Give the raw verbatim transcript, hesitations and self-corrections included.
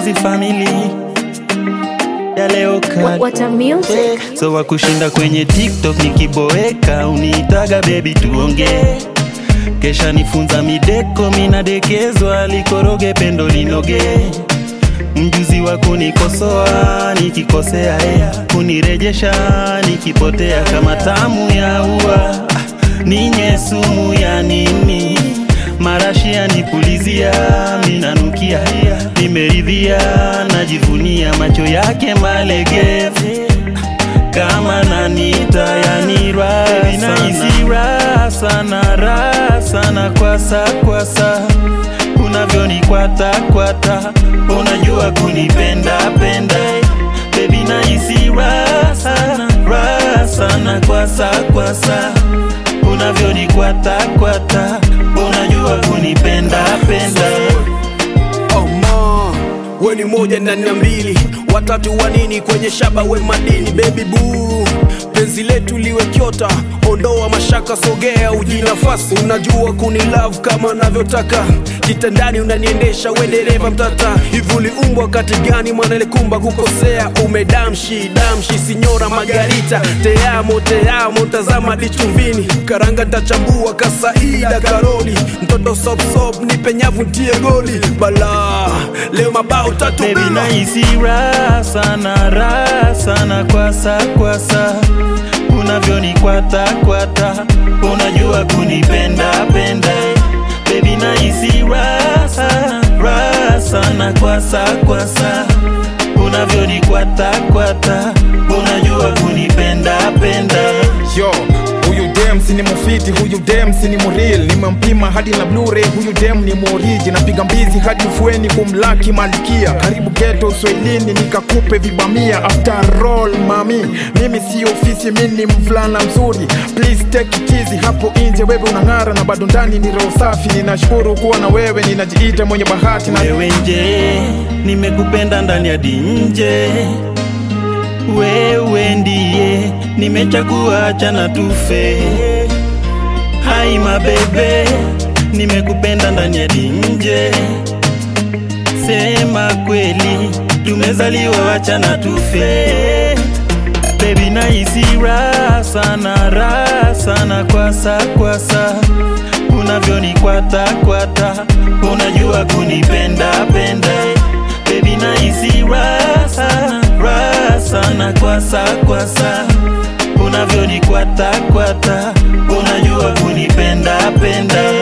wazazi family ya leo kali. What a music. So wakushinda kwenye TikTok nikiboeka, uniitaga baby tuonge. Kesha nifunza mideko, minadekezwa, likoroge pendo linoge. Mjuzi wa kunikosoa, nikikosea hea, kunirejesha, nikipotea kama tamu ya ua. Ninye sumu ya nini, marashi ya nipulizia, minanukia, nimeridhia, najivunia macho yake malegevu. Kama nanita yani raha sana, raha sana, raha sana kwasa kwasa. Unavyonikwata kwata, unajua kunipenda penda. Baby nahisi raha sana, raha sana kwasa kwasa. Unavyonikwata kwata, unajua kunipenda penda. Oh ma, we ni moja ndani ya mbili, watatu wanini kwenye shaba we madini. Baby boo, penzi letu liwe kyota, ondoa mashaka, sogea ujinafasi. Unajua kuni love kama navyotaka, kitandani unaniendesha we dereva mtata. Hivi uliumbwa kati gani mwanele kumba kukosea? Umedamshi, damshi, sinyora Margarita. Te amo, te amo, tazama dichuvini. Karanga tachambua kasaida karoli. Mtoto sop sop, nipe nyavu ntie goli. Bala, leo mabao tatu bila. Baby nahisi raha sana, raha sana kwasa kwasa. Unavyonikwata kwata, unajua kunipenda penda. Baby nahisi raha sana, raha sana kwasa kwasa. Unavyonikwata kwata, unajua kunipenda penda. Yo, huyu dem si ni mufiti, huyu dem si ni muril. Nimempima hadi na Blu-ray, huyu dem ni muoriji. Napiga mbizi hadi ufueni kumlaki malikia. Karibu ghetto uswahilini nikakupe vibamia. After all mami, mimi si ofisi, mimi ni mvulana mzuri. Please take it easy, hapo nje wewe unang'ara na bado ndani ni roho safi. Ninashukuru kuwa na wewe, ninajiita mwenye bahati. Na wewe nje, nimekupenda ndani hadi nje. Wewe ndiye nimechagua, achana tufe. Hai mabebe, nimekupenda ndani hadi nje. Sema kweli, tumezaliwa, achana tufe. Baby nahisi raha sana, raha sana kwasa kwasa. Unavyonikwata kwata, unajua kunipenda penda. Baby nahisi raha sana, raha sana kwasa kwasa. Unavyonikwata kwata, unajua kunipenda penda.